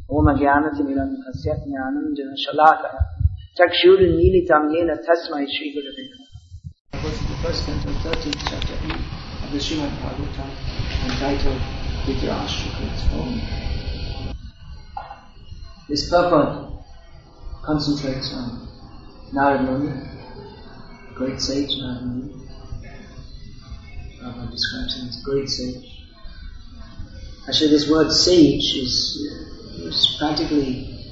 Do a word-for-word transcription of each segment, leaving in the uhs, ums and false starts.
Om Jnanatimirandhasya Jnananjana Shalakaya Chakshurunmilitam Yena Tasmai Shri Gurave Namaha. Go to the first canto, thirteenth chapter of the Srimad Bhagavatam, entitled Vidya Ashtrika Om. This purport concentrates on Narad Muni, great sage Narad Muni. Prabhupada describes him as a great sage. Actually, this word sage is, is practically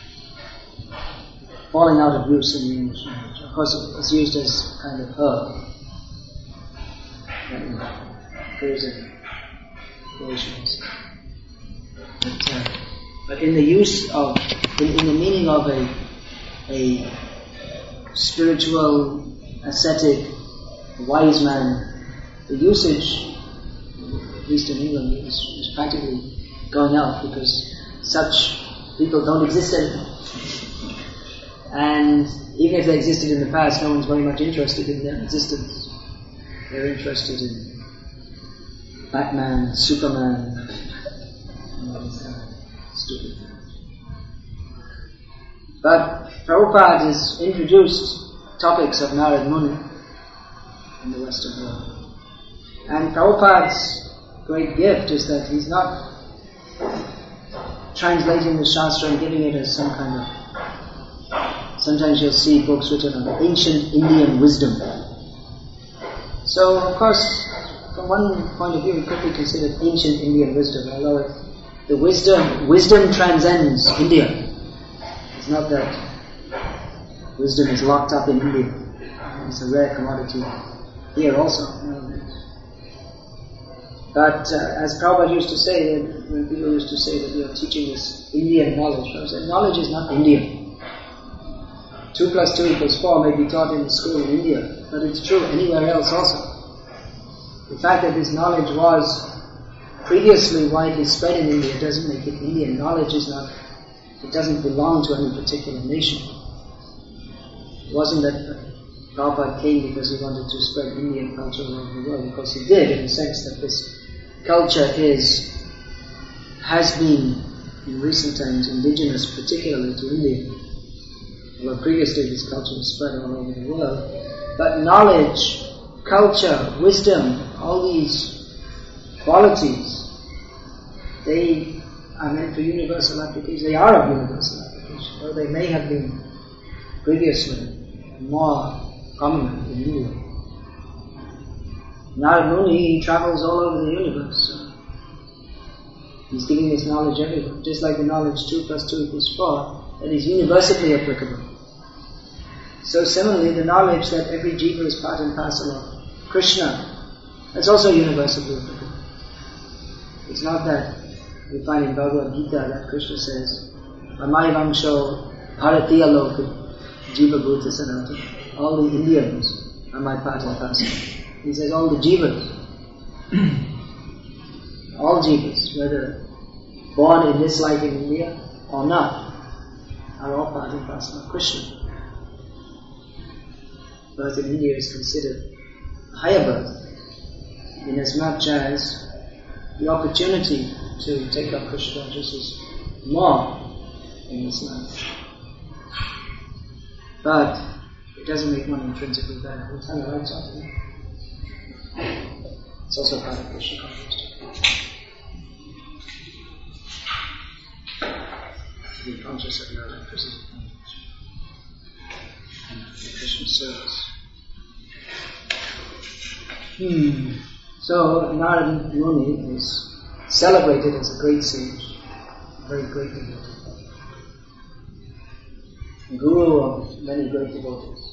falling out of use in the English language. Of course, it's used as kind of herb that occurs in Galatians. But, uh, but in the use of, in, in the meaning of a a spiritual, ascetic, wise man, the usage, at least in England, is, is practically going out because such people don't exist anymore. And even if they existed in the past, no one's very much interested in their existence. They're interested in Batman, Superman, and all this kind of stupid things. But Prabhupada has introduced topics of Narad Muni in the Western world. And Prabhupada's great gift is that he's not translating the Shastra and giving it as some kind of... Sometimes you'll see books written on ancient Indian wisdom. So, of course, from one point of view, it could be considered ancient Indian wisdom, although it, the wisdom wisdom transcends India. It's not that wisdom is locked up in India. It's a rare commodity here also. But uh, as Prabhupada used to say, when people used to say that we are teaching this Indian knowledge, Prabhupada said, knowledge is not Indian. Two plus two equals four may be taught in the school in India, but it's true anywhere else also. The fact that this knowledge was previously widely spread in India doesn't make it Indian. Knowledge is not, it doesn't belong to any particular nation. It wasn't that Prabhupada came because he wanted to spread Indian culture all over the world. Of course he did, in the sense that this culture is, has been, in recent times, indigenous particularly to India. Although previously this culture was spread all over the world. But knowledge, culture, wisdom, all these qualities, they are meant for universal application. They are of universal application, though they may have been previously more prominent in India. Narad Muni, he travels all over the universe. So he's giving this knowledge everywhere. Just like the knowledge two plus two equals four, that is universally applicable. So similarly, the knowledge that every jiva is part and parcel of Krishna, that's also universally applicable. It's not that we find in Bhagavad Gita that Krishna says, Amai Bharatiya Loka Jiva Bhuta Sanatana. All the Indians are my part and parcel. He says all the jivas, all jivas, whether born in this life in India or not, are all part and parcel of Krishna. Birth in India is considered a higher birth, inasmuch as the opportunity to take up Krishna consciousness is more in this life. But it doesn't make one intrinsically bad. We'll turn the lights off. It's also part of Krishna consciousness. To be conscious of your electricity and the Krishna service. Hmm. So Narad Muni is celebrated as a great sage, a very great devotee, guru of many great devotees.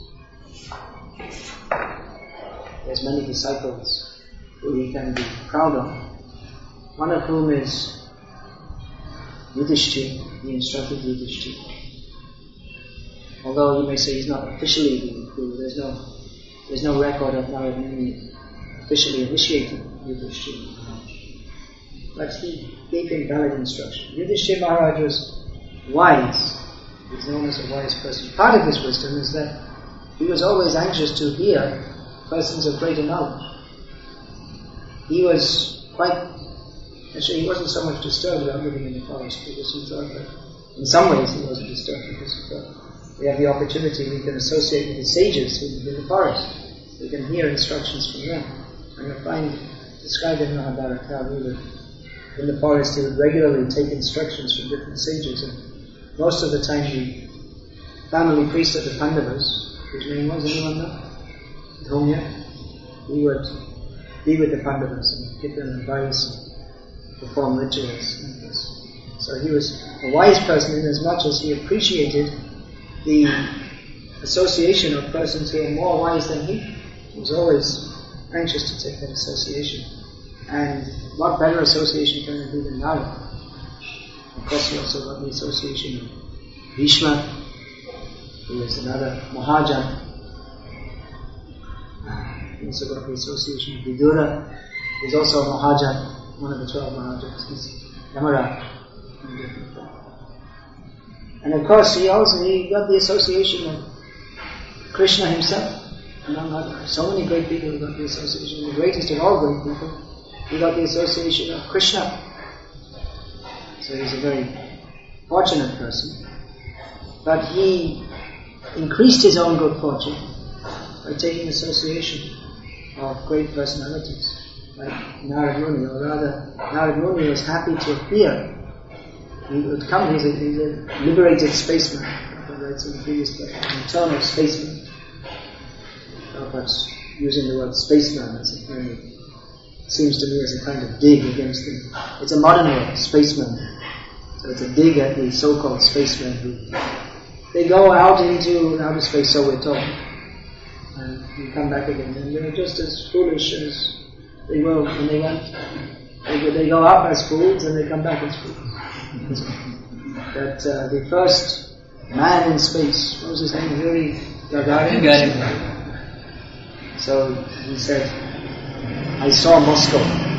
He has many disciples who he can be proud of. One of whom is Yudhishthira. He instructed Yudhishthira. Although you may say he's not officially the guru, there's no, there's no record of Narad Muni officially initiating Yudhishthira Maharaj. But he gave him valid instruction. Yudhishthira Maharaj was wise. He's known as a wise person. Part of his wisdom is that he was always anxious to hear persons of greater knowledge. He was quite Actually, he wasn't so much disturbed about living in the forest because he thought that in some ways he wasn't disturbed because he thought we have the opportunity, we can associate with the sages who live in the forest. We can hear instructions from them. And you'll find described in Mahabharata how he would, in the forest, he would regularly take instructions from different sages. And most of the time the family priest of the Pandavas, whose name was, anyone know? Dhomya, he would be with the Pandavas and give them advice and perform rituals like this. So he was a wise person in as much as he appreciated the association of persons who are more wise than he. He was always anxious to take that association. And what better association can there be than Narada? Of course, he also got the association of Bhishma, who is another Mahajan. Uh, he also got the association of Vidura, who is also a Mahajan, one of the twelve Mahajans. He's Yamaraj. And of course, he also he got the association of Krishna himself. Among other, so many great people who got the association. The greatest of all great people, he got the association of Krishna. So he's a very fortunate person. But he increased his own good fortune by taking association of great personalities, like Narad Muni, or rather, Narad Muni was happy to appear. He would come, he's a, he's a liberated spaceman. Prabhupada writes in the previous book, an eternal spaceman. Prabhupada's using the word spaceman as a kind of, seems to me as a kind of dig against them. It's a modern word, spaceman. So it's a dig at the so-called spacemen who, they go out into outer space, so we're told, and you come back again, and they're just as foolish as they were when they went. They, they go up as fools and they come back as fools. That uh, the first man in space, what was his name? Yuri Gagarin? Gagarin. So he said, I saw Moscow.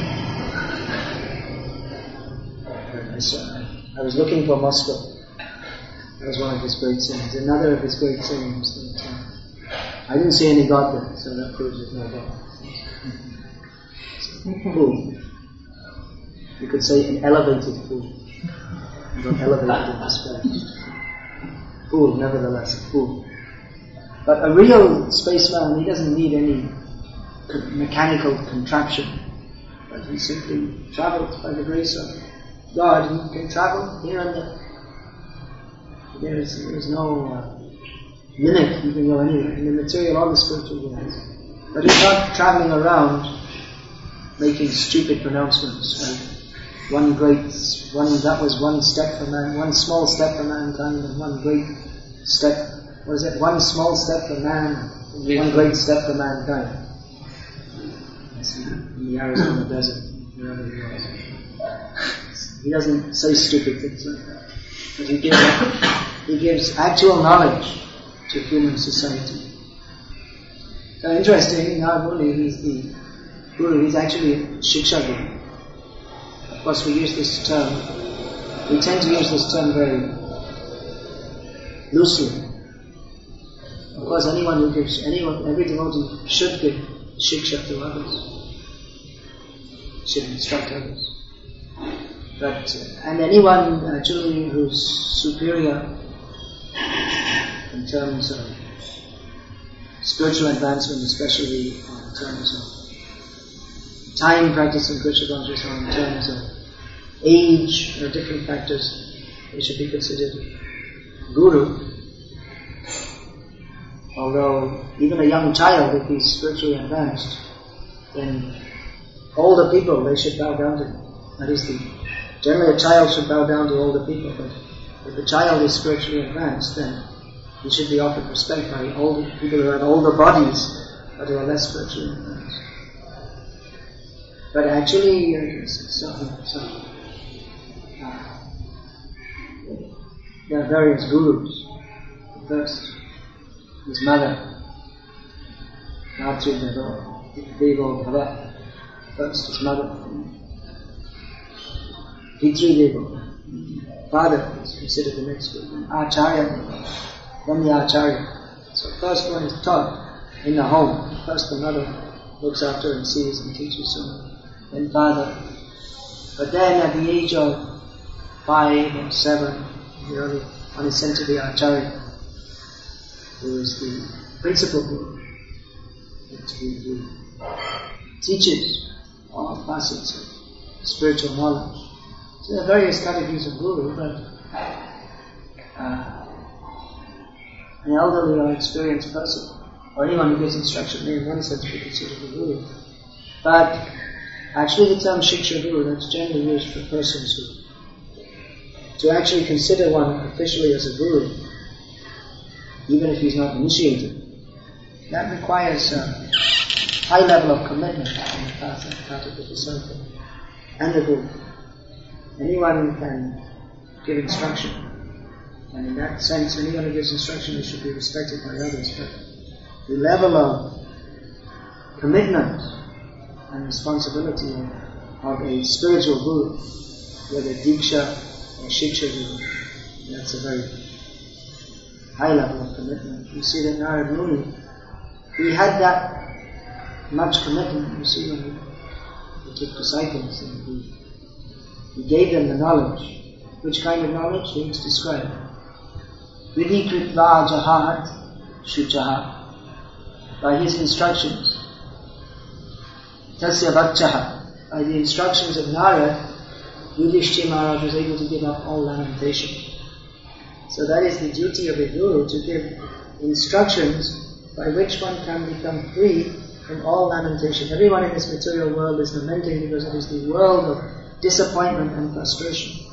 I, saw, I was looking for Moscow. That was one of his great sayings. Another of his great sayings that uh, I didn't see any God there, so that proves there's no God. Fool. You could say an elevated fool. Not elevated in respect. Fool, nevertheless, a fool. But a real spaceman, he doesn't need any mechanical contraption. But he simply travels by the grace of God. He can travel here and there. There is, there is no uh, limit. You can go anywhere in the material or the spiritual world. But he's not traveling around making stupid pronouncements. Like one great, one that was one step for man, one small step for mankind, and one great step. What is it? One small step for man, and one great step for mankind. In the Arizona desert, wherever he was. He doesn't say stupid things like that. But he gives, he gives actual knowledge to human society. So interesting, Narad Muni, he's the Guru, he's actually a Shiksha Guru. Of course, we use this term, we tend to use this term very loosely. Of course, anyone who gives, anyone, every devotee should give Shiksha to others, should instruct others. But, and anyone actually who's superior in terms of spiritual advancement, especially in terms of time practicing Krishna consciousness, or in terms of age, or different factors, they should be considered Guru. Although even a young child, if he's spiritually advanced, then older people, they should bow down to him. That is the generally, a child should bow down to older people, but if a child is spiritually advanced, then he should be offered respect by older people who have older bodies, but who are less spiritually advanced. But actually, uh, so, so, uh, there are various gurus. First, his mother, Natri Devo Bhava. First, his mother. Pitri Devo, father is considered the next guru. Acharya, then the Acharya. So first one is taught in the home. First the mother looks after and sees and teaches someone. Then father, But then at the age of five or seven, you know, one is sent to the Acharya, who is the principal guru, who teaches all facets of spiritual knowledge. So there are various categories of guru, but uh, an elderly or experienced person, or anyone who gives instruction, may in one sense be considered a guru. But actually the term Shiksha Guru, that's generally used for persons who, to actually consider one officially as a guru, even if he's not initiated, that requires a high level of commitment on the part, part of the disciple and the guru. Anyone can give instruction, and in that sense, anyone who gives instruction should be respected by others, but the level of commitment and responsibility of, of a spiritual guru, whether Diksha or Shiksha Guru, that's a very high level of commitment. You see that Narad Muni, he had that much commitment. You see when he, he took disciples and he, he gave them the knowledge. Which kind of knowledge? He is described. Vidhi kritva jahat shuchaha. By his instructions. Tasya Bhakchaha, by the instructions of Narad, Yudhishthira Maharaj was able to give up all lamentation. So that is the duty of a guru, to give instructions by which one can become free from all lamentation. Everyone in this material world is lamenting because it is the world of disappointment and frustration.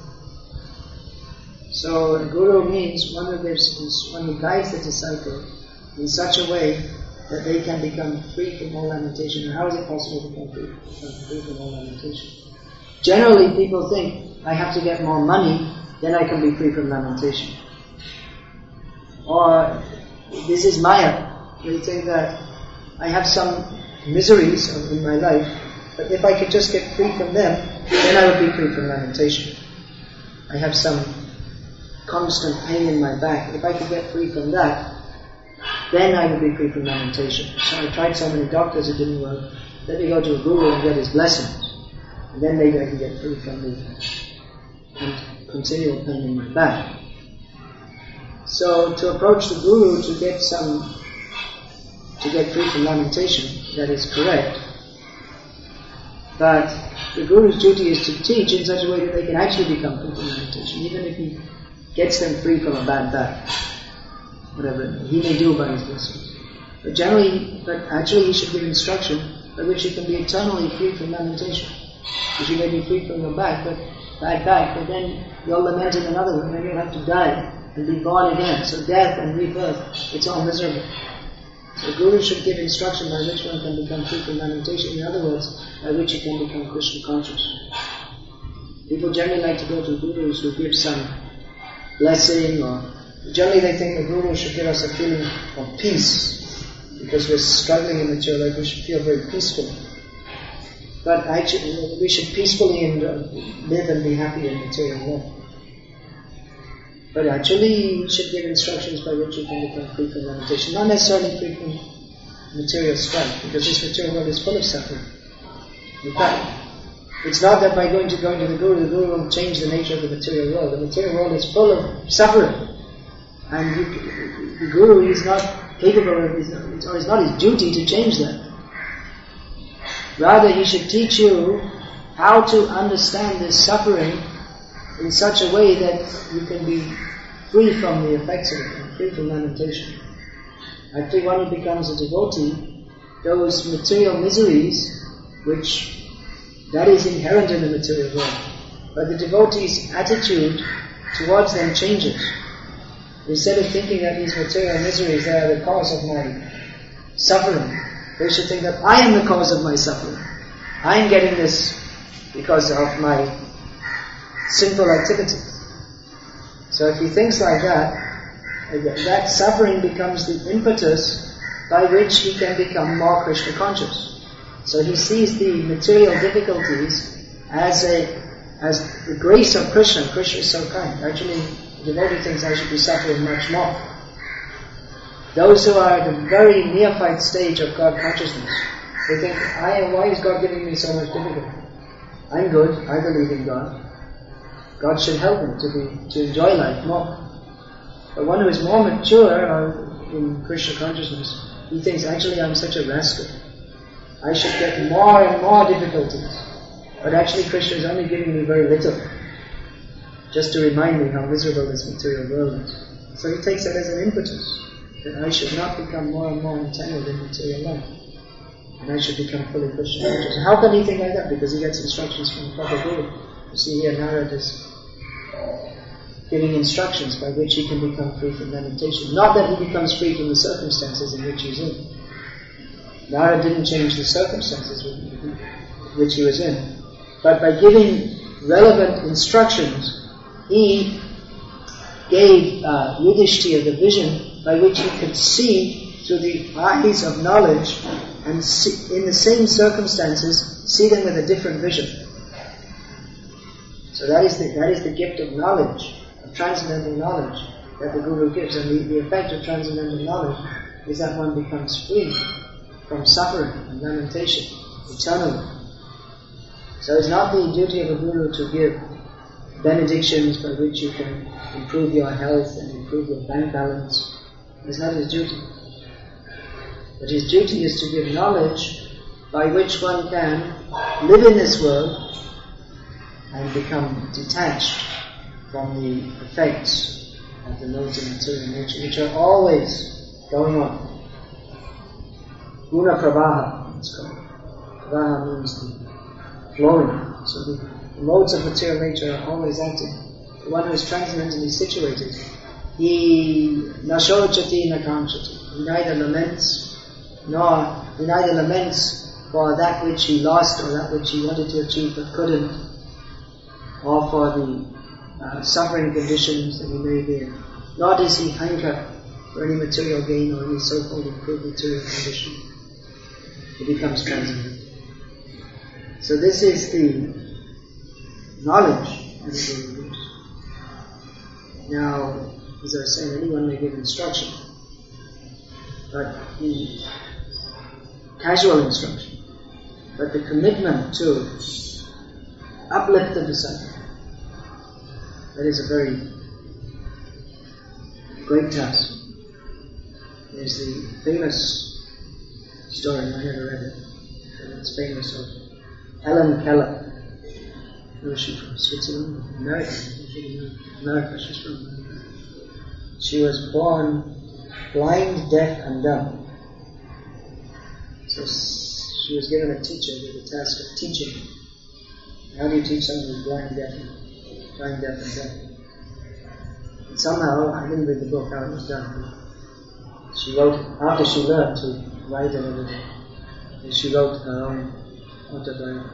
So a guru means one who gives, one who guides the disciple in such a way that they can become free from all lamentation. And how is it possible to become free, become free from all lamentation? Generally, people think, I have to get more money, then I can be free from lamentation. Or, this is Maya. They think that I have some miseries in my life, but if I could just get free from them, then I would be free from lamentation. I have some constant pain in my back. If I could get free from that, then I would be free from lamentation. So I tried so many doctors, it didn't work. Let me go to a guru and get his blessings. And then maybe I can get free from the continual pain in my back. So to approach the guru to get some, to get free from lamentation, that is correct. But the guru's duty is to teach in such a way that they can actually become free from lamentation, even if he gets them free from a bad back. Whatever he may do by his blessings. But generally, but actually he should give instruction by which you can be eternally free from lamentation. Because you may be free from your back, but bad back, but then you'll lament in another way, and then you'll have to die and be born again. So death and rebirth, it's all miserable. So the guru should give instruction by which one can become free from lamentation. In other words, by which you can become Krishna conscious. People generally like to go to gurus who give some blessing, or generally they think the guru should give us a feeling of peace, because we're struggling in material life, we should feel very peaceful. But actually, we should peacefully and, uh, live and be happy in material life. But actually, we should give instructions by which we can become free from lamentation, not necessarily free from material strife, because this material world is full of suffering. In fact, it's not that by going to going to the guru, the guru will change the nature of the material world. The material world is full of suffering. And you, the guru is not capable of, it's, or it's not his duty to change that. Rather, he should teach you how to understand this suffering in such a way that you can be free from the effects of it, and free from lamentation. Actually, one who becomes a devotee, those material miseries, which that is inherent in the material world, but the devotee's attitude towards them changes. Instead of thinking that these material miseries, they are the cause of my suffering, they should think that I am the cause of my suffering. I am getting this because of my sinful activities. So if he thinks like that, that suffering becomes the impetus by which he can become more Krishna conscious. So he sees the material difficulties as a as the grace of Krishna. Krishna is so kind. Actually, the devotee thinks I should be suffering much more. Those who are at the very neophyte stage of God consciousness, they think, I, why is God giving me so much difficulty? I'm good, I believe in God. God should help me to be to enjoy life more. But one who is more mature or in Krishna consciousness, he thinks, actually I'm such a rascal. I should get more and more difficulties. But actually Krishna is only giving me very little, just to remind me how miserable this material world is. So he takes that as an impetus, that I should not become more and more entangled in material life. And I should become fully Krishna conscious. How can he think like that? Because he gets instructions from the proper Guru. You see here Narad is giving instructions by which he can become free from lamentation. Not that he becomes free from the circumstances in which he's in. Narad didn't change the circumstances with which he was in. But by giving relevant instructions, he gave uh, Yudhishthira the vision by which he could see through the eyes of knowledge and see, in the same circumstances, see them with a different vision. So that is the, that is the gift of knowledge, of transcendental knowledge that the Guru gives. And the, the effect of transcendental knowledge is that one becomes free from suffering and lamentation eternally. So it's not the duty of a Guru to give benedictions by which you can improve your health and improve your bank balance. It's not his duty. But his duty is to give knowledge by which one can live in this world and become detached from the effects of the modes of material nature, which are always going on. Guna Pravaha, it's called. Pravaha means the flowing. So the, the modes of material nature are always acting. The one who is transcendently situated, he nashochati nakamshati. He neither laments, nor he neither laments for that which he lost or that which he wanted to achieve but couldn't, or for the uh, suffering conditions that he may be in. Nor does he hanker for any material gain or any so-called improved material condition. He becomes transcendent. So this is the knowledge that the Guru gives. Now, as I was saying, anyone may give instruction, but the casual instruction, but the commitment to uplift the disciple, that is a very great task. There's the famous story, I never read it, but it's famous, of Helen Keller. Where is she from? Switzerland? America? America, she's from America. She was born blind, deaf and dumb. So she was given a teacher with the task of teaching. How do you teach someone who's blind, deaf, and blind, deaf and dumb? And somehow, I didn't read the book how it was done. She wrote, after she learned to write and everything, and she wrote her own autobiography.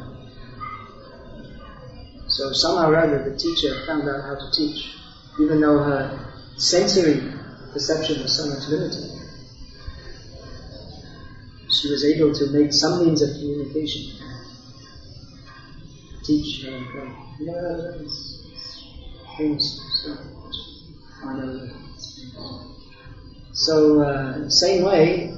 So somehow or other the teacher found out how to teach, even though her sensory perception was so much limited. She was able to make some means of communication, teach her and God. You know that is famous stuff. I know that it's famous. So, uh, same way,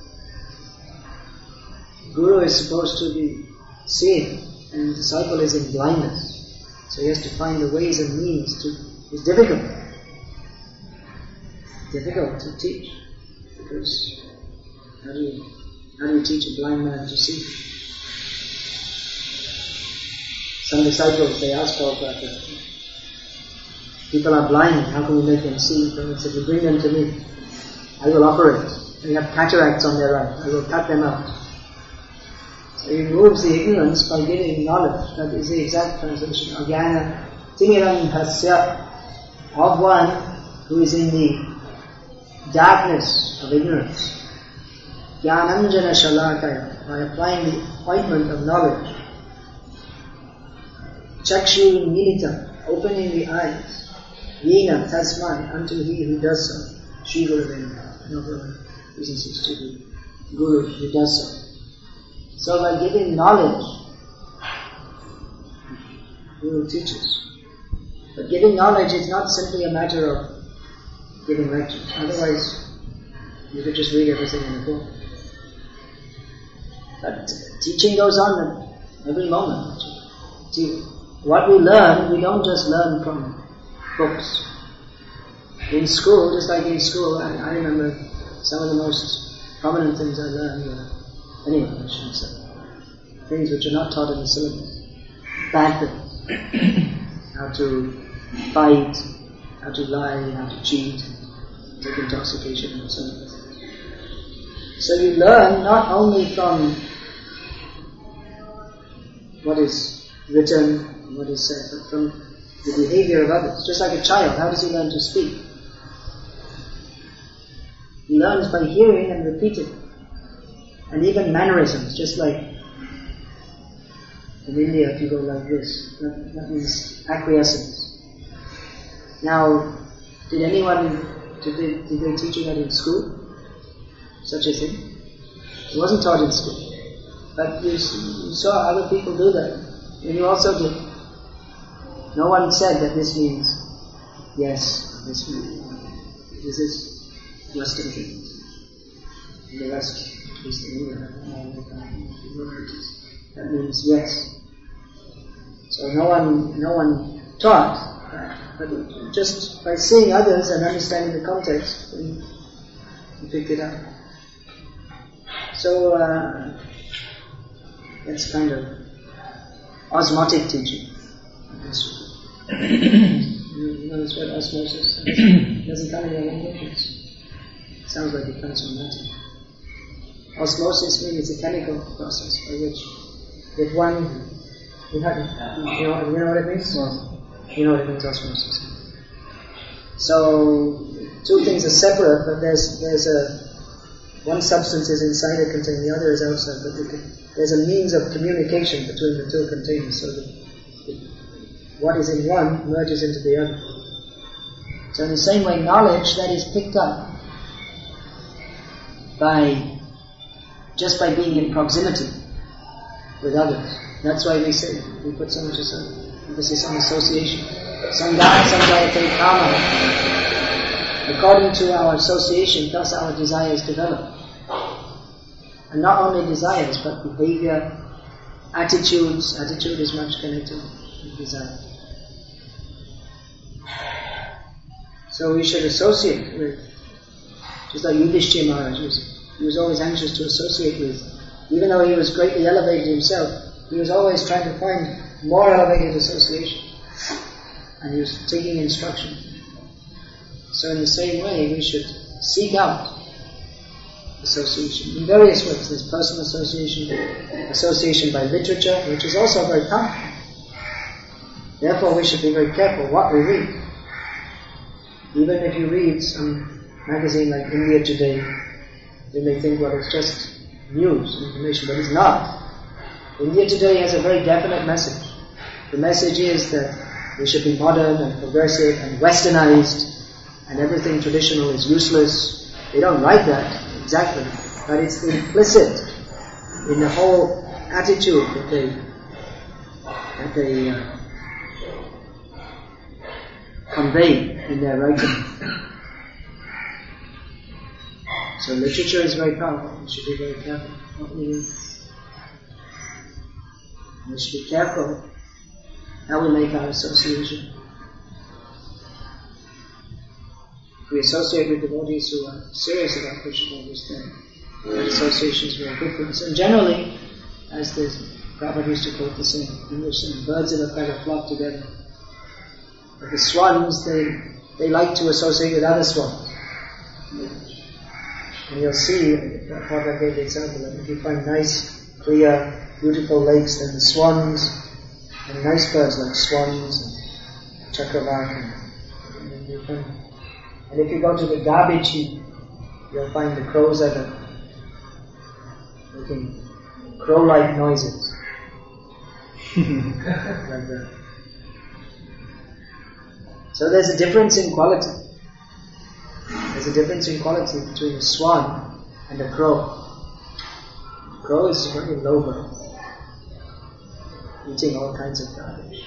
Guru is supposed to be seeing, and the disciple is in blindness. So he has to find the ways and means to. It's difficult. Difficult to teach, because how do you how do you teach a blind man to see? Some disciples, they ask Prabhupada, people are blind, how can we make them see? Prabhupada said, you bring them to me, I will operate. They have cataracts on their eye, I will cut them out. So he removes the ignorance by giving knowledge. That is the exact translation. Ajnana timiram hasya, of one who is in the darkness of ignorance. Jnananjana shalakaya, by applying the ointment of knowledge. Chakshu militam, opening the eyes. Yena tasmai, unto he who does so. Shri Guru Vena, no problem. This is to the Guru who does so. So by giving knowledge, Guru teaches. But giving knowledge is not simply a matter of giving lectures. Otherwise, you could just read everything in the book. But teaching goes on every moment. See, what we learn, we don't just learn from books. In school, just like in school, I, I remember some of the most prominent things I learned were, anyway, I shouldn't say, things which are not taught in the syllabus. Bad things. How to fight, how to lie, how to cheat, take intoxication and so on. So you learn not only from what is written, what is said, but from the behavior of others. Just like a child, how does he learn to speak? He learns by hearing and repeating. And even mannerisms, just like in India, if you go like this, that, that means acquiescence. Now, did anyone, did they, did they teach you that in school? Such a thing? It wasn't taught in school. But you, you saw other people do that. And you also did. No one said that this means yes, this means this is Western things. And the rest, at least in India, that means yes. So no one, no one taught that. But just by seeing others and understanding the context, you picked it up. So uh, that's kind of osmotic teaching. You know this word osmosis? It doesn't come in your language. It sounds like it comes from Latin. Osmosis means it's a chemical process by which, if one, you, have, you, know, you know what it means? You know what it means, osmosis. So two things are separate, but there's there's a one substance is inside a container, the other is outside, but can, there's a means of communication between the two containers, so that what is in one merges into the other. So in the same way, knowledge that is picked up by just by being in proximity with others. That's why we say we put so much emphasis on association. Sangha, Sanjayate Kama. According to our association, thus our desires develop. And not only desires, but behavior, attitudes. Attitude is much connected with desire. So we should associate with, just like Yudhishthira Maharaj was, he was always anxious to associate with, even though he was greatly elevated himself, he was always trying to find more elevated association. And he was taking instruction. So in the same way, we should seek out association in various ways. There's personal association, association by literature, which is also very powerful. Therefore, we should be very careful what we read. Even if you read some magazine like India Today, you may think, well, it's just news, information, but it's not. India Today has a very definite message. The message is that we should be modern and progressive and westernized, and everything traditional is useless. They don't write that exactly, but it's implicit in the whole attitude that they that they uh, convey in their writing. So literature is very powerful. We should be very careful what we read. We should be careful how we make our association. If we associate with devotees who are serious about Krishna consciousness, then that association is very good for us. And generally, as the Prabhupada used to quote the same English saying, birds of a feather flock together. But the swans, they they like to associate with other swans. And you'll see, Prabhupada gave the example, that if you find nice, clear, beautiful lakes, then the swans and nice birds like swans and chakravarti. And, and, you find, and if you go to the garbage heap, you'll find the crows that are making crow-like noises. Like that. So there's a difference in quality. There's a difference in quality between a swan and a crow. A crow is very low bird, eating all kinds of garbage.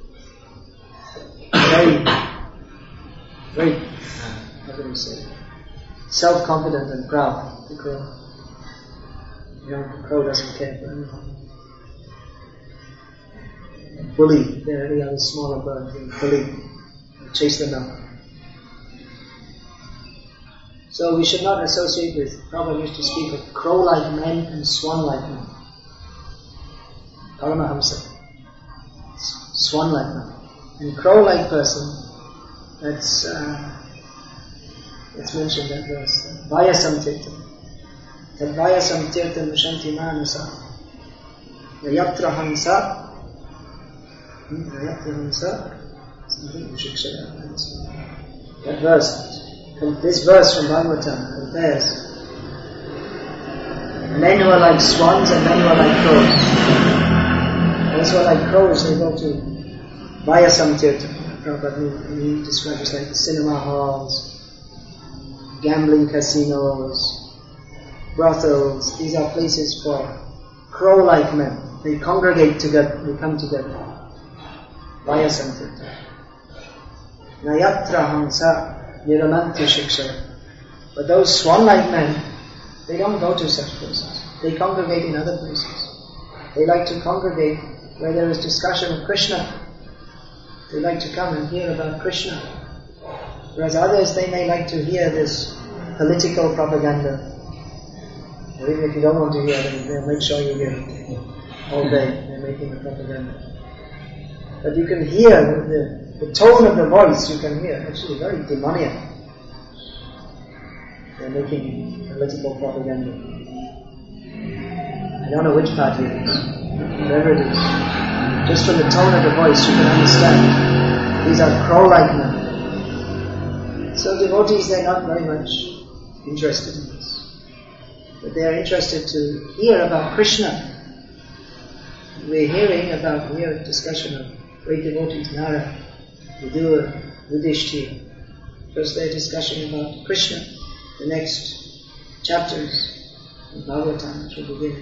Very, very, uh, how can we say, self-confident and proud, the crow. You know, the crow doesn't care for anything. bully the other smaller bird, they bully, chase them out. So we should not associate with, Prabhupada used to speak of crow-like men and swan-like men. Paramahamsa. Swan-like man. And crow-like person, that's, uh, it's mentioned that verse. Vayasam tirtam. Tad vayasam tirtam shanti manasa. Yatra hansa. Yatra hansa. Something we should share that. That verse. This verse from Bhagavatam compares men who are like swans and men who are like crows. Those who are like crows, they go to Vayasam Tirtha. Prabhupada, he describes like the cinema halls, gambling casinos, brothels. These are places for crow-like men. They congregate together, they come together. Vayasam Tirtha. Nayatra Hamsa. But those swan-like men, they don't go to such places. They congregate in other places. They like to congregate where there is discussion of Krishna. They like to come and hear about Krishna. Whereas others, they may like to hear this political propaganda. Or even if you don't want to hear them, they'll make sure you hear it all day. They're making the propaganda. But you can hear the The tone of the voice you can hear, actually very demoniac. They're making political propaganda. I don't know which party it is, whatever it is. Just from the tone of the voice you can understand. These are crow-like men. So devotees, they're not very much interested in this. But they are interested to hear about Krishna. We're hearing about, we have a discussion of great devotees, Nara, Vidura, Yudhishthira. First their discussion about Krishna. The next chapters of Bhagavatam, which will begin.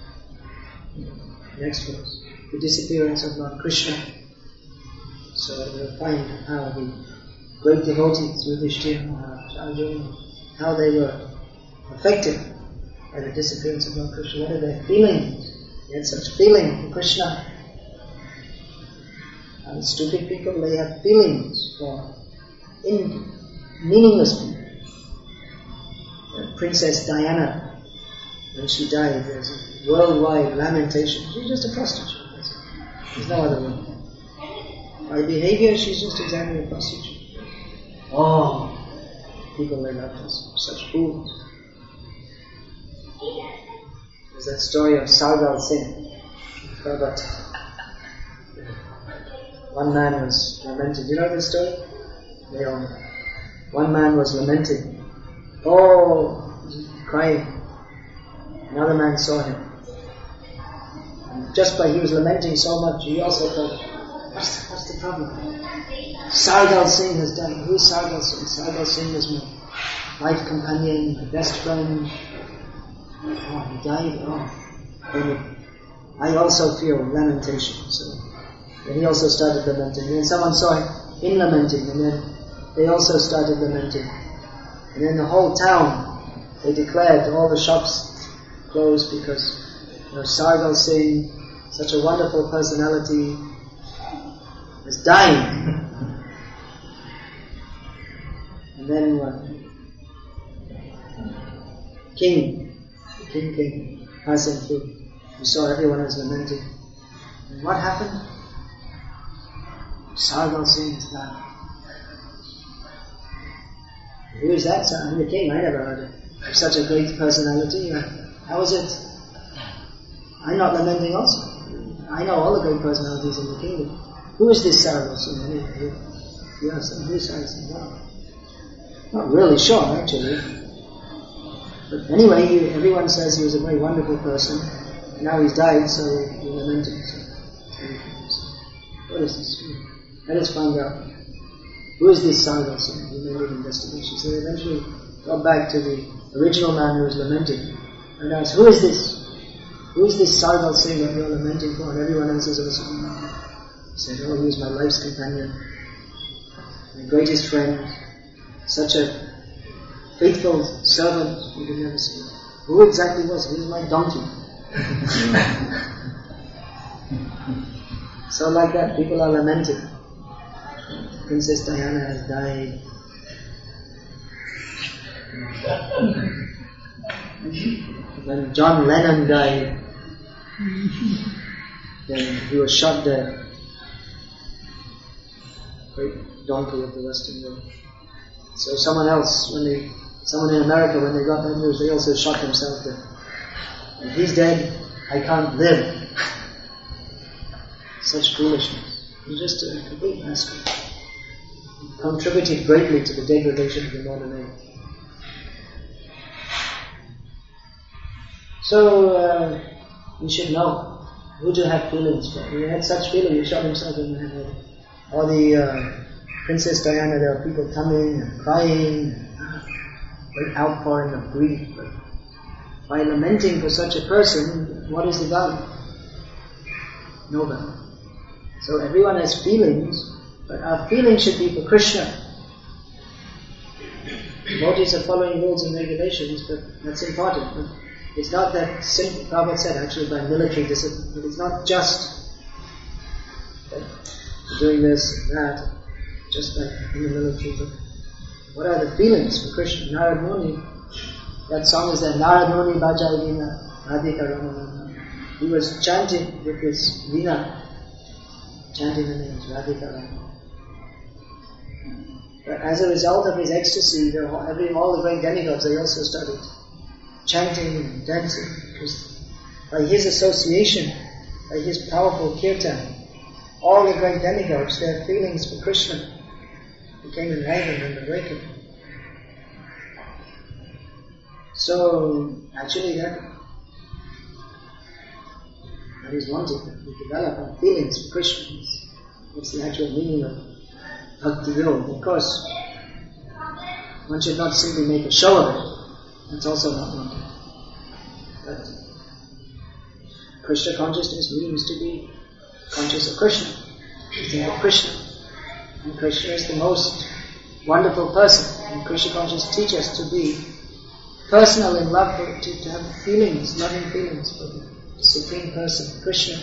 Next verse. The disappearance of Lord Krishna. So we'll find how the great devotees, Yudhishthira, Arjuna, how they were affected by the disappearance of Lord Krishna. What are their feelings? They had such feeling for Krishna. And stupid people, they have feelings for in, meaningless people. Princess Diana, when she died, there's a worldwide lamentation. She's just a prostitute. There's no other way. By behavior, she's just exactly a prostitute. Oh, people, they love us, such fools. There's that story of Sargal Singh. Prabhupada. One man was lamenting. You know this story? They all know. One man was lamenting. Oh, crying. Another man saw him. And just by he was lamenting so much, he also thought, what's the, what's the problem? Sargal Singh has died. Who is Sargal Singh? Sargal Singh was my life companion, my best friend. Oh, he died? Oh. And I also feel lamentation. So and he also started lamenting. And then someone saw him in lamenting, and then they also started lamenting. And then the whole town, they declared all the shops closed because, you know, Sargal Singh, such a wonderful personality, was dying. And then what? King, the king came passing through. He saw everyone was lamenting. And what happened? Sargal Singh is died. Who is that? I'm the king. I never heard of such a great personality. How is it? I'm not lamenting also. I know all the great personalities in the kingdom. Who is this Sargal Singh? Yes, who is Sargal Singh? Wow. Not really sure, actually. But anyway, he, everyone says he was a very wonderful person. Now he's died, so we're lamenting. So, what is this? Let us find out. Who is this Sargal Singh? We made an investigation. So they eventually got back to the original man who was lamenting and asked, who is this? Who is this Sargal Singh that you're lamenting for? And everyone else is also lamenting. He said, oh, he was my life's companion, my greatest friend, such a faithful servant you could never see. Who exactly was he? He was my donkey. So like that, people are lamenting. Princess Diana has died. When John Lennon died, then he was shot dead. Great donkey of the Western world. So someone else, when they, someone in America, when they got that news, they also shot themselves dead. And he's dead, I can't live. Such foolishness. It's just a complete massacre. It contributed greatly to the degradation of the modern age. So, uh, you should know who to have feelings for. When he had such feeling, he shot himself in the head. Or the uh, Princess Diana, there are people coming and crying, and great outpouring of grief. But by lamenting for such a person, what is the value? No value. So everyone has feelings, but our feelings should be for Krishna. Devotees are following rules and regulations, but that's important. But it's not that simple. Prabhupada said actually by military discipline, but it's not just okay, doing this and that, just like in the military. But what are the feelings for Krishna? Narad Muni, that song is there, Narad Muni Bhajai Vina, Radhika Ramana. He was chanting with his Vina, chanting the names Radhika Ramana. But as a result of his ecstasy, the, every, all the great demigods, they also started chanting and dancing, because by his association, by his powerful kirtan, all the great demigods, their feelings for Krishna became enlightened and awakened. So, actually that, that is wanted, that we develop our feelings for Krishna. What's the actual meaning of Bhakti Yoga? Of course, one should not simply make a show of it. That's also not wanted. But Krishna consciousness means to be conscious of Krishna. To think of Krishna. And Krishna is the most wonderful person. And Krishna consciousness teaches us to be personal in love, for, to, to have feelings, loving feelings for the Supreme Person, Krishna.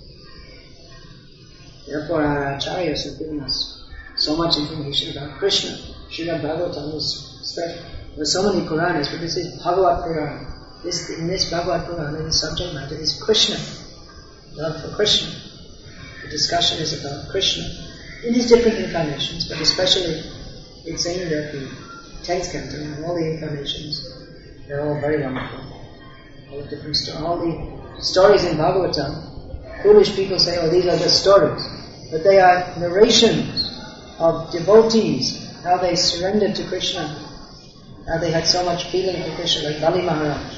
Therefore our acharyas have given us so much information about Krishna. Srimad Bhagavatam is special. There are so many Puranas, but this is Bhagavat Purana. This, in this Bhagavat Purana, the subject matter is Krishna. Love for Krishna. The discussion is about Krishna in his different incarnations, but especially it's aimed at the tenth canto and all the incarnations. They're all very wonderful. All the different stories. All the stories in Bhagavatam, foolish people say, oh, these are just stories. But they are narrations of devotees, how they surrendered to Krishna, how they had so much feeling for Krishna, like Bali Maharaj.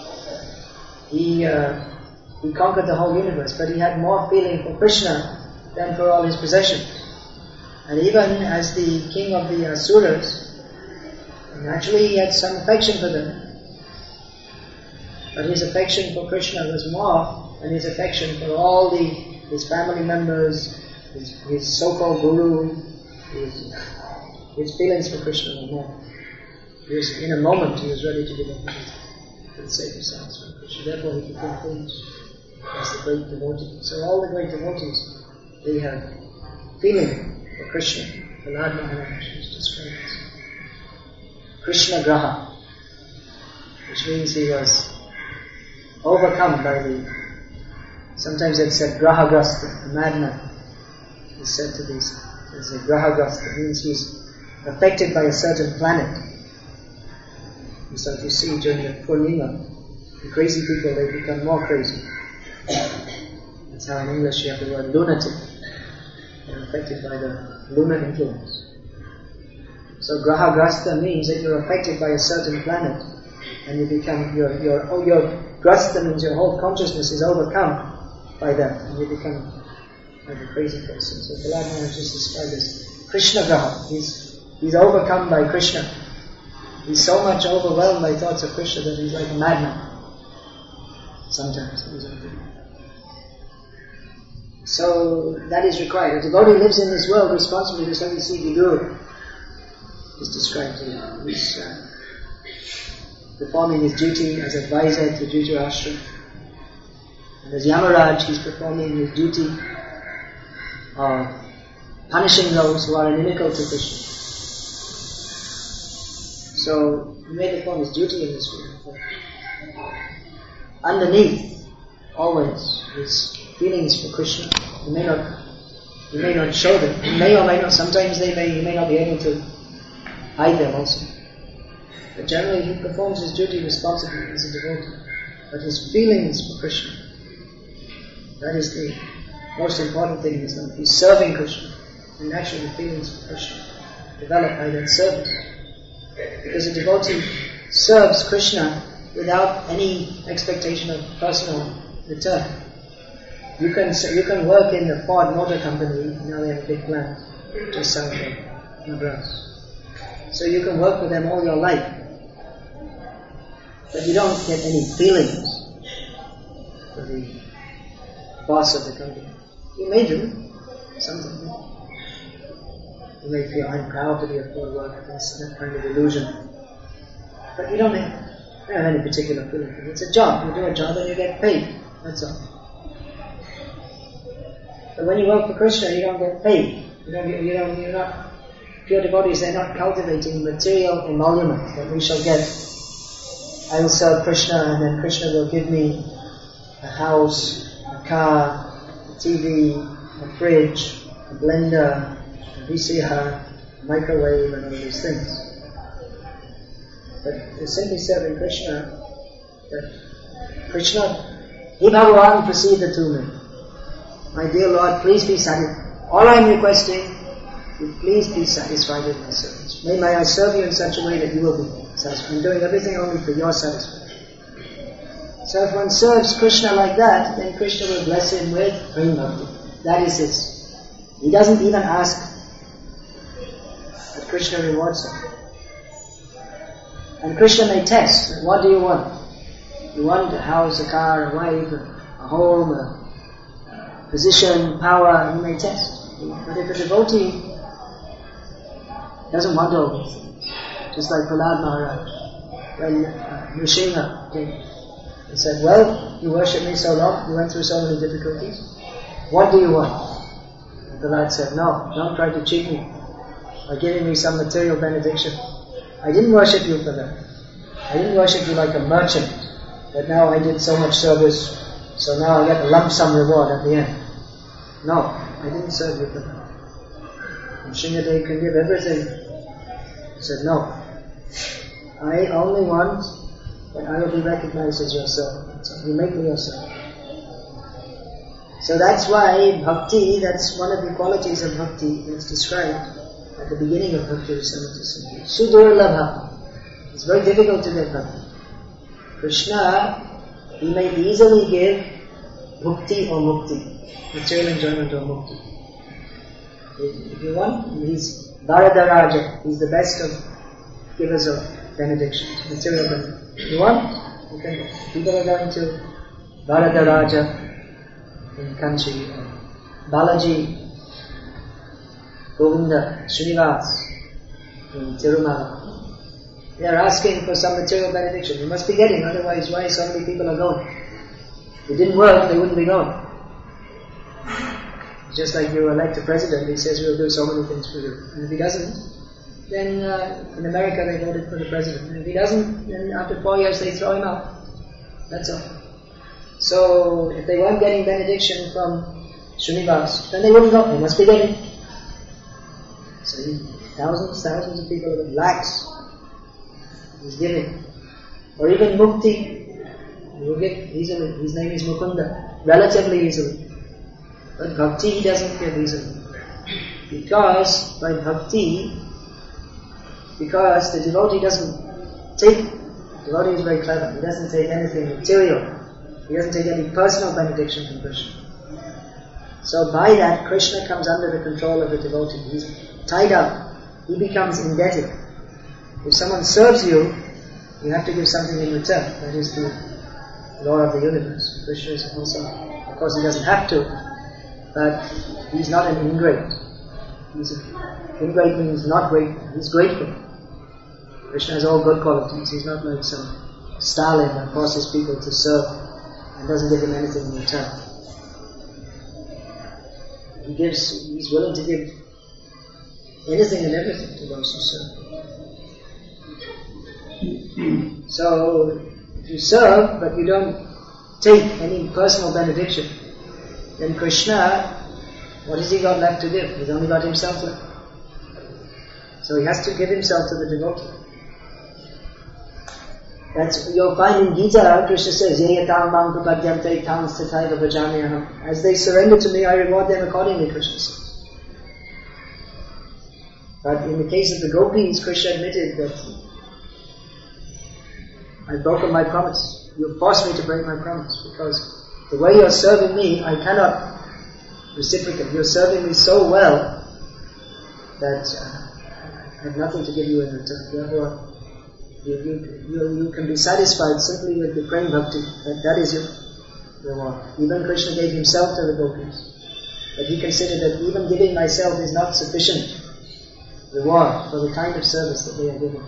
He, uh, he conquered the whole universe, but he had more feeling for Krishna than for all his possessions. And even as the king of the Asuras, naturally he had some affection for them. But his affection for Krishna was more than his affection for all the his family members, his, his so-called guru, his, his feelings for Krishna were more. He was, in a moment he was ready to give up for the sake of satisfying Krishna. Therefore he became famous as the great devotee. So all the great devotees, they have feeling for Krishna. Prahlad Maharaj is described as Krishna Graha, which means he was overcome by the, sometimes it's said Grahagrasta, a madman is said to be, it's a Grahagrasta, it means he's affected by a certain planet. And so if you see during the Purnima, the crazy people, they become more crazy. That's how in English you have the word lunatic. They're affected by the lunar influence. So Grahagrasta means that you're affected by a certain planet and you become, your, your, oh, your grasta means your whole consciousness is overcome by that and you become like a crazy person. So Prahlad Maharaj is described as Krishna Graha. He's, he's overcome by Krishna. He's so much overwhelmed by thoughts of Krishna that he's like a madman. Sometimes. So that is required. A devotee lives in this world responsibly, just like we see the Guru is described here. He's uh, performing his duty as advisor to Dhritarashtra. And as Yamaraj, he's performing his duty or punishing those who are inimical to Krishna. So he made it his duty in this world. Underneath, always, his feelings for Krishna. He may not, he may not show them. He may or may not. Sometimes they may, he may not be able to hide them also. But generally, he performs his duty responsibly as a devotee. But his feelings for Krishna, that is the most important thing in his life. He's serving Krishna, and naturally, the feelings for Krishna develop by that service. Because a devotee serves Krishna without any expectation of personal return. You can you can work in the Ford Motor Company, now they have a big plant just south of Madras. So you can work with them all your life. But you don't get any feelings for the boss of the company. You may do, something. You may feel, I'm proud to be a Ford worker, that's that kind of illusion. But you don't have, you don't have any particular feeling. It's a job, you do a job and you get paid, that's all. But when you work for Krishna, you don't get paid. You don't, you don't, you're not, pure devotees, they're not cultivating material emolument that we shall get. I will serve Krishna and then Krishna will give me a house, a car, a T V, a fridge, a blender, a V C R, a microwave and all these things. But they're simply serving Krishna, that Krishna, He Bhagavan Prasida to me. My dear Lord, please be satisfied. All I am requesting, you please be satisfied with my service. May, may I serve you in such a way that you will be satisfied. I'm doing everything only for your satisfaction. So if one serves Krishna like that, then Krishna will bless him with Prem Bhakti. That is his. He doesn't even ask, but Krishna rewards him. And Krishna may test. What do you want? You want a house, a car, a wife, a, a home, a position, power, you may test. But if a devotee doesn't want all these things, just like Prahlad Maharaj, when uh, Nrsimha came, he said, well, you worshipped me so long, you went through so many difficulties, what do you want? And Prahlad said, no, don't try to cheat me by giving me some material benediction. I didn't worship you for that. I didn't worship you like a merchant, that now I did so much service, so now I get a lump sum reward at the end. No, I didn't serve you for that. And Sringadev can give everything. He said, no. I only want that I will be recognized as your servant. So you make me your servant. So that's why bhakti, that's one of the qualities of bhakti that's described at the beginning of Bhakti Rasamrita Sindhu. Sudurlabha. It's very difficult to get bhakti. Krishna, He may easily give bhukti or mukti. Material enjoyment or mukti. If you want, he's Varadaraja. He's the best of givers of benedictions, material benedictions. If you want, you can go. People are going to Varadaraja in Kanchi, Balaji, Govinda, Srinivas in Tirumala. They are asking for some material benediction. You must be getting, otherwise why so many people are going? If it didn't work, they wouldn't be going. Just like you elect a president, he says we'll do so many things for you. And if he doesn't, then uh, in America they voted for the president. And if he doesn't, then after four years they throw him out. That's all. So if they weren't getting benediction from Srinivas, then they wouldn't go. They must be getting. So he, thousands, thousands of people, lakhs, he's giving. Or even mukti, he will give easily. His name is Mukunda, relatively easily. But bhakti he doesn't give easily. Because by bhakti, because the devotee doesn't take, the devotee is very clever, he doesn't take anything material, he doesn't take any personal benediction from Krishna. So by that, Krishna comes under the control of the devotee. He's tied up, he becomes indebted. If someone serves you, you have to give something in return. That is the law of the universe. Krishna is also, of course he doesn't have to, but he's not an ingrate. He's a, ingrate means not grateful. He's grateful. Krishna has all good qualities. He's not like some Stalin that forces people to serve and doesn't give them anything in return. He gives, he's willing to give anything and everything to those who serve. So, if you serve, but you don't take any personal benediction, then Krishna, what has he got left to give? He's only got himself left. So he has to give himself to the devotee. That's, you'll find in Gita, Krishna says, as they surrender to me, I reward them accordingly, Krishna says. But in the case of the gopis, Krishna admitted that I've broken my promise. You forced me to break my promise, because the way you're serving me, I cannot reciprocate. You're serving me so well that uh, I have nothing to give you in return. Therefore, you, you, you, you can be satisfied simply with the prema bhakti. That, that is your reward. Even Krishna gave himself to the gopis. But he considered that even giving myself is not sufficient reward for the kind of service that they are giving.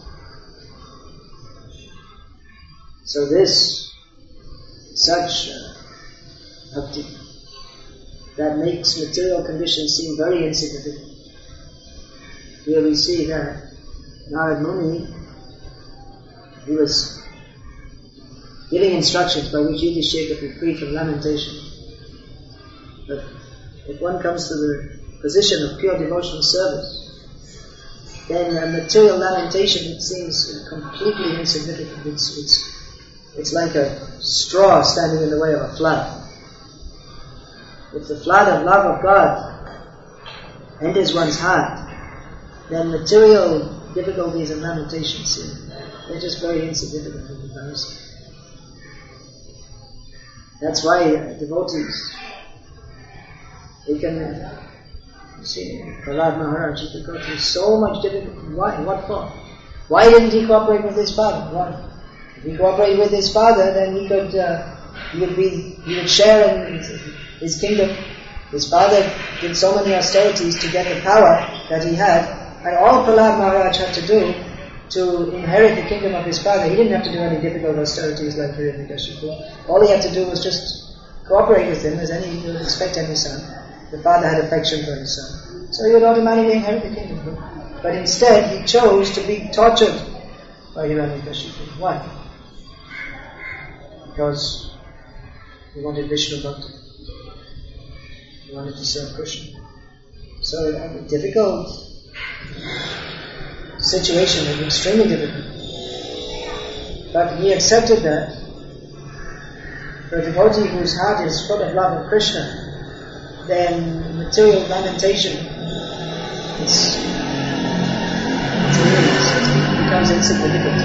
So this, such uh, bhakti, that makes material conditions seem very insignificant. Here we see that Narad Muni, he was giving instructions by which Yudhishthira could be free from lamentation. But if one comes to the position of pure devotional service, then uh, material lamentation, it seems completely insignificant. It's, it's, it's like a straw standing in the way of a flood. If the flood of love of God enters one's heart, then material difficulties and lamentations seem, they're just very insignificant in comparison. That's why uh, devotees, they can, uh, you see, Prahlad Maharaj, he could go through so much difficulty. Why? What for? Why didn't he cooperate with his father? Why? If he cooperated with his father, then he could, uh, he would be, he would share in his, his kingdom. His father did so many austerities to get the power that he had, and all Prahlad Maharaj had to do to inherit the kingdom of his father, he didn't have to do any difficult austerities like Hiranyakashipu. All he had to do was just cooperate with him as any, you would expect any son. The father had affection for his son, so he would automatically inherit the kingdom. But instead, he chose to be tortured by Hiranyakashipu. Why? Because he wanted Vishnu Bhakti. He wanted to serve Krishna. So a difficult situation, was extremely difficult. But he accepted that. For a devotee whose heart is full of love of Krishna, then material lamentation it's, it becomes insignificant.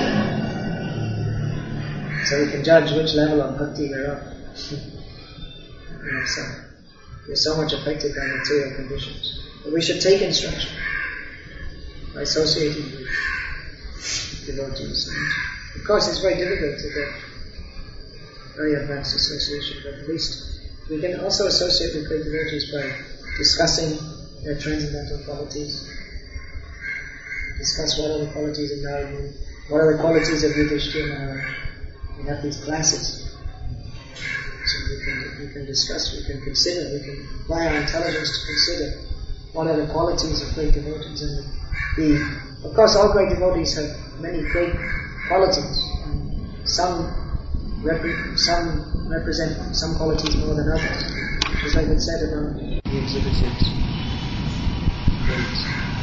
So we can judge which level of bhakti we're on. you know, so we're so much affected by material conditions. But we should take instruction by associating with devotees. And of course, it's very difficult to get very advanced association, but at least we can also associate with great devotees by discussing their transcendental qualities. Discuss what are the qualities of Narad Muni, what are the qualities of Yudhishthira Maharaj. We have these classes. So we can, we can discuss, we can consider, we can apply our intelligence to consider what are the qualities of great devotees. And the, of course, all great devotees have many great qualities. And some Repre- some represent some qualities more than others. Just like it said about the exhibited great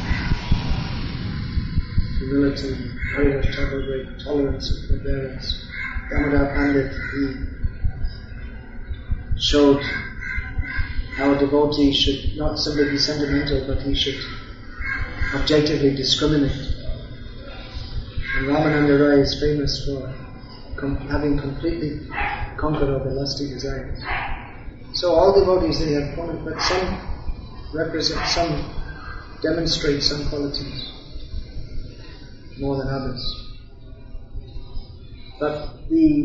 humility, Haridas Thakur, great tolerance and forbearance. Damodar Pandit, he showed how a devotee should not simply be sentimental, but he should objectively discriminate. And Ramananda Rai is famous for Com- having completely conquered all the lusty desires. So all devotees, they have qualities, but some represent, some demonstrate some qualities more than others. But the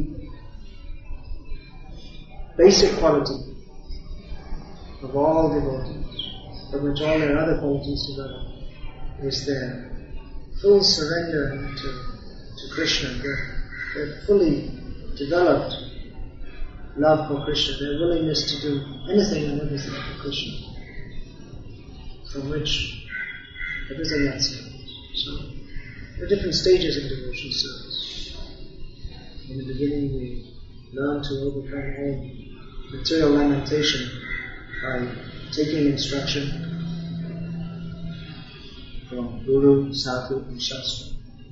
basic quality of all devotees, from which all their other qualities develop, is their full surrender to, to Krishna, their Their fully developed love for Krishna, their willingness to do anything and everything for Krishna. from which everything else comes. So, there are different stages in devotional service. In the beginning, we learn to overcome all material lamentation by taking instruction from Guru, Sadhu, and Shastra.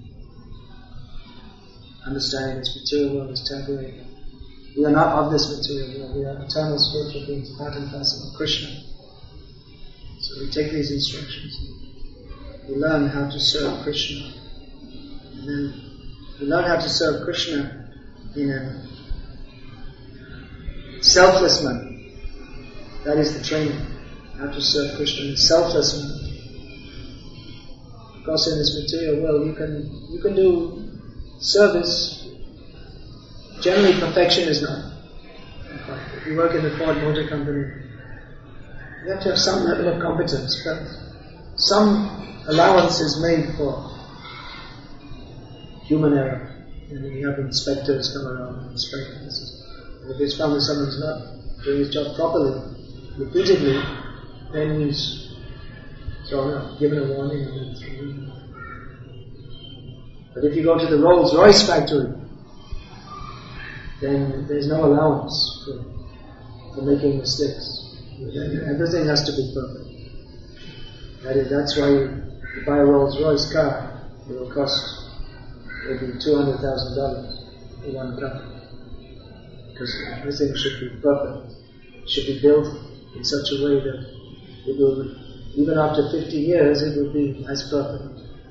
Understanding this material world is temporary. We are not of this material world. We are eternal spiritual beings, part and parcel of Krishna. So we take these instructions. We learn how to serve Krishna. And then we learn how to serve Krishna in a selfless manner. That is the training. How to serve Krishna in a selfless manner. Of course, in this material world, you can you can do service. Generally, perfection is not. If you work in the Ford Motor Company, you have to have some level of competence, but some allowance is made for human error. And you have inspectors come around and inspect this. And if it's found that someone's not doing his job properly, repeatedly, then he's thrown out, given a warning, and then thrown out. But if you go to the Rolls-Royce factory, then there's no allowance for, for making mistakes. Everything has to be perfect. That is, that's why you, you buy a Rolls-Royce car, it will cost maybe two hundred thousand dollars for one car. Because everything should be perfect. It should be built in such a way that it will, even after fifty years, it will be as perfect.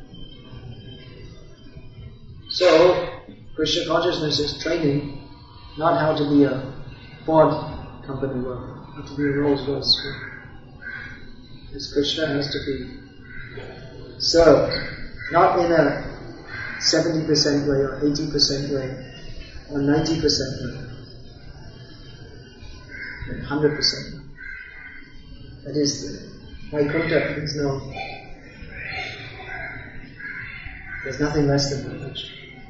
So, Krishna consciousness is training not how to be a Ford company worker, how to be a Rolls-Royce worker. Because Krishna has to be served, not in a seventy percent way or eighty percent way or ninety percent way, but one hundred percent way. That is the Vaikuntha. There's no, there's nothing less than perfection.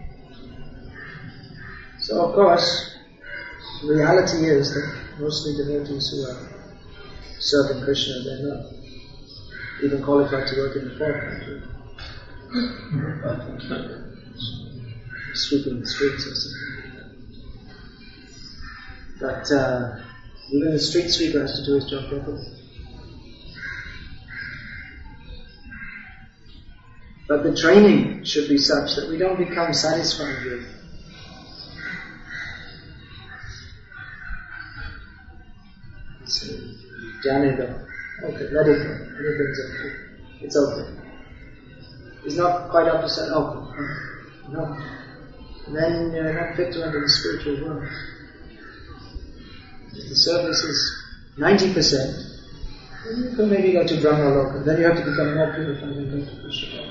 So of course, the reality is that mostly devotees who are serving Krishna, they're not even qualified to work in the Ford factory. Sweeping the streets or something. But uh, even the street sweeper has to do his job properly. But the training should be such that we don't become satisfied with so, done it up. Okay, let it go. Everything's okay. It's okay. It's not quite up to say, okay. No. And then you're not fit to enter the spiritual world. If the service is ninety percent, then you can maybe go to Brahma Loka. Then you have to become more purified and go to Krishna.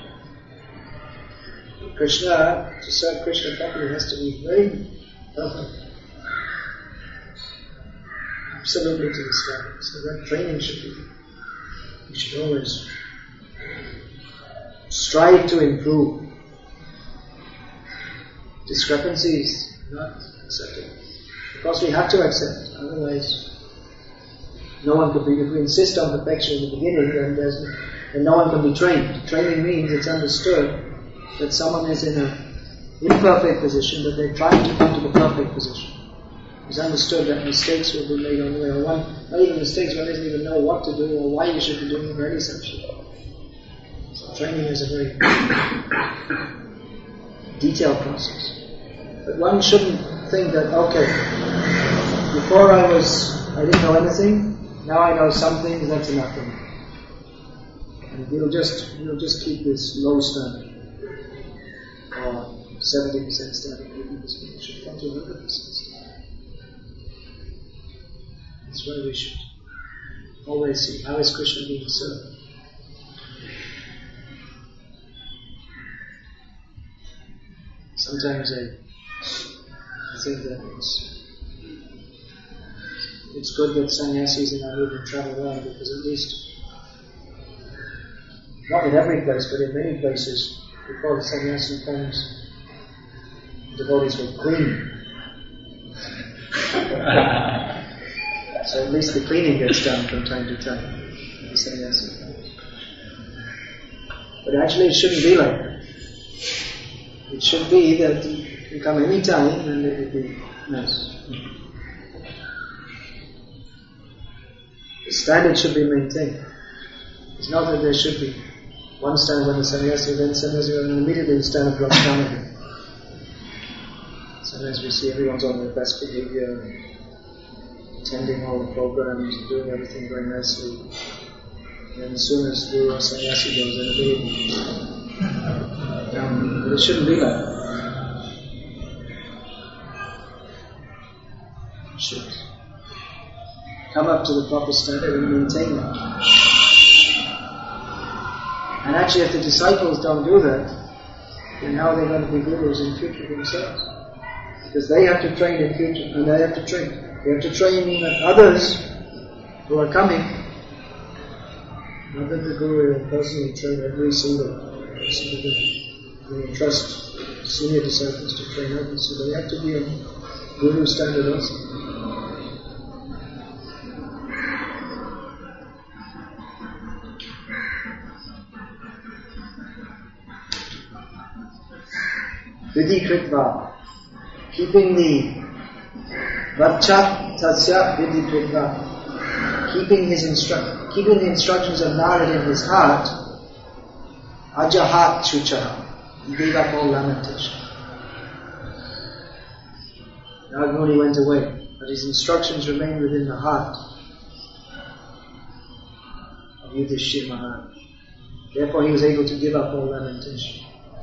Krishna, to serve Krishna properly, has to be very perfect. Absolutely to the standard. So that training should be, you should always strive to improve. Discrepancies not accepted. Of course we have to accept, otherwise no one could be, if we insist on perfection in the beginning, then there's then no one can be trained. Training means it's understood that someone is in an imperfect position, but they're trying to come to the perfect position. It's understood that mistakes will be made on the way, or one, not even mistakes, one doesn't even know what to do or why you should be doing it or any such thing. So training is a very detailed process. But one shouldn't think that, okay, before I was, I didn't know anything, now I know some things, that's enough for me. And we'll just, we'll just keep this low standard. Or seventy percent standard, eighty percent, we should come to one hundred percent standard. That's why we should always see, how is Krishna being served? Sometimes I I think that it's, it's good that sannyasis and ayurveda travel around, because at least, not in every place, but in many places, before the sannyasi comes, the devotees will clean. So at least the cleaning gets done from time to time. The sannyasi comes. But actually it shouldn't be like that. It should be that you come any time and it will be nice. The standard should be maintained. It's not that there should be one stand when the sannyasi, then sannyasi, and immediately the stand drops down again. Sometimes we see everyone's on their best behavior, attending all the programs, doing everything very nicely. And as soon as Guru or sannyasi goes, then immediately. Um, but it shouldn't be like that. It should come up to the proper standard and maintain that. And actually, if the disciples don't do that, then how are they going to be gurus in future themselves? Because they have to train in future, and they have to train. They have to train even others who are coming. Not that the guru will personally train every single person. They entrust senior disciples to train others, so they have to be on guru standard also. Vidhi kritva, keeping the vachat tasya vidhi kritva, keeping his instru- keeping the instructions of Narada in his heart, ajahat chuchaha, he gave up all lamentation. Nagmuni went away, but his instructions remained within the heart of Yudhishthira Maharaj. Therefore he was able to give up all lamentation.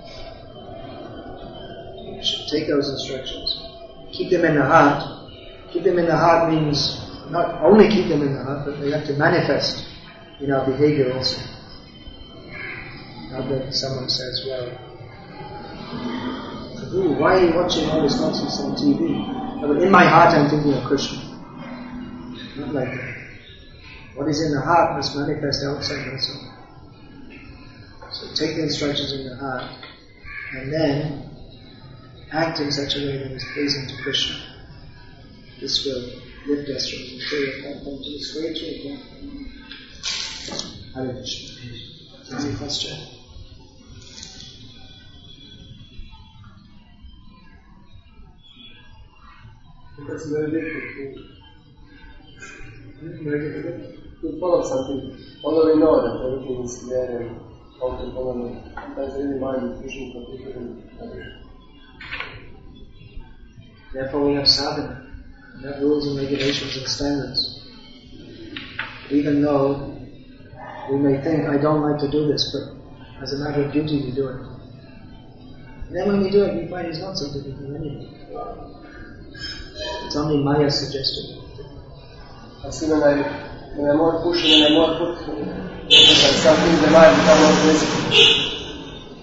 You should take those instructions, keep them in the heart. Keep them in the heart means not only keep them in the heart, but they have to manifest in our behavior also. Not that someone says, well, Prabhu, why are you watching all this nonsense on T V? No, but in my heart I'm thinking of Krishna. Not like that. What is in the heart must manifest outside also. So take the instructions in the heart, and then act in such a way that is pleasing to Krishna. This will lift us from the material platform to the spiritual platform. Hare Krishna. Any question? It's very difficult to, very difficult to follow something, although we know that everything is there and how to follow it. Sometimes really mind is pushing for different directions. Therefore we have sadhana, we have rules and regulations and standards. Even though we may think, I don't like to do this, but as a matter of duty we do it. And then when we do it, we find it's not so difficult anyway. It's only Maya suggested. I see when, I, when I'm more pushing and I'm more put, I start thinking the mind become more busy.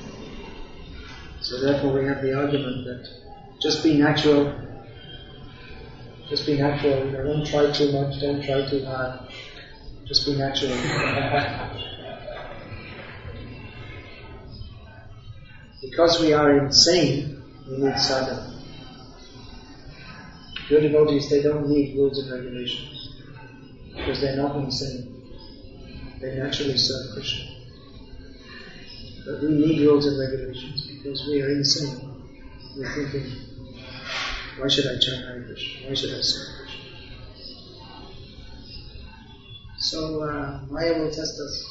So therefore we have the argument that just be natural, just be natural, you know, don't try too much, don't try too hard, just be natural. Because we are insane, we need sadhana. Pure devotees, they don't need rules and regulations, because they're not insane. They naturally serve Krishna. But we need rules and regulations because we are insane. We're thinking, why should I chant Hare Krishna? Why should I serve Krishna? So uh, Maya will test us.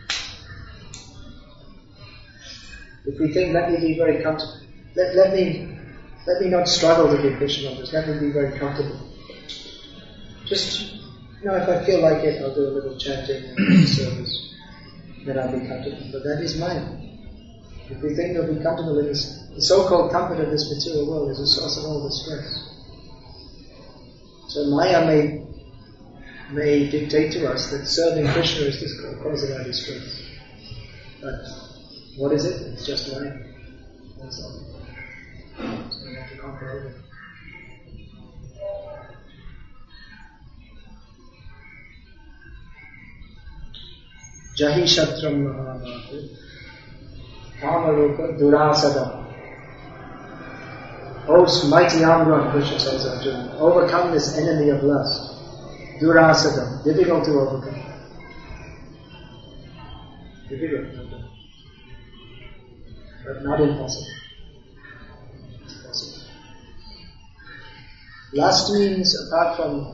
If we think, let me be very comfortable, let, let me let me not struggle to be Krishna conscious, let me be very comfortable. Just, you know, if I feel like it, I'll do a little chanting and service, then I'll be comfortable. But that is mine. If we think we'll be comfortable in this, the so-called comfort of this material world is a source of all distress. So Maya may may dictate to us that serving Krishna is the cause of our distress. But what is it? It's just life. That's all. So we have to conquer over it. Jahi Shatram Mahabhahu Kamarupa Durasada. O mighty Amron, Krishna says Arjuna, overcome this enemy of lust. Durasada, difficult to overcome. Difficult. but not impossible. It's possible. Lust means, apart from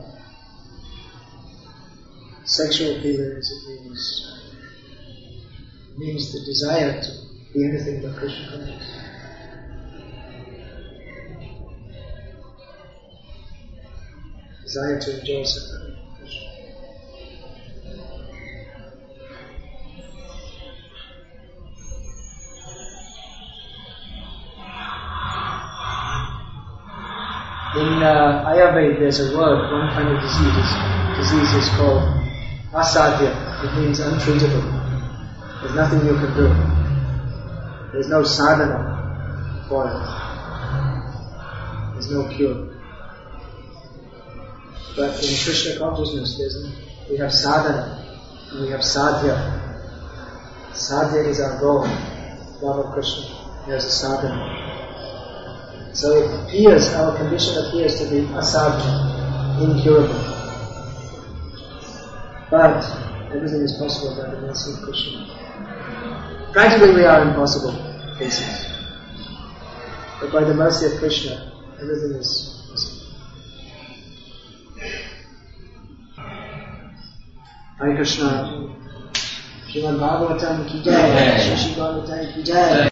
sexual feelings, it means, it means the desire to be anything but Krishna conscious. Desire to enjoy something. In uh, Ayurveda, there's a word, one kind of disease. Disease is called asadhya. It means untreatable. There's nothing you can do. There's no sadhana for it. There's no cure. But in Krishna consciousness, there's, we have sadhana and we have sadhya. Sadhya is our goal. Love of Krishna. There's a sadhana. So it appears, our condition appears to be asadhya, incurable. But everything is possible by the mercy of Krishna. Practically we are in possible cases. But by the mercy of Krishna, everything is possible. Hare Krishna. Srimad Bhagavatam ki jai, Shri Shri Bhagavatam ki jai.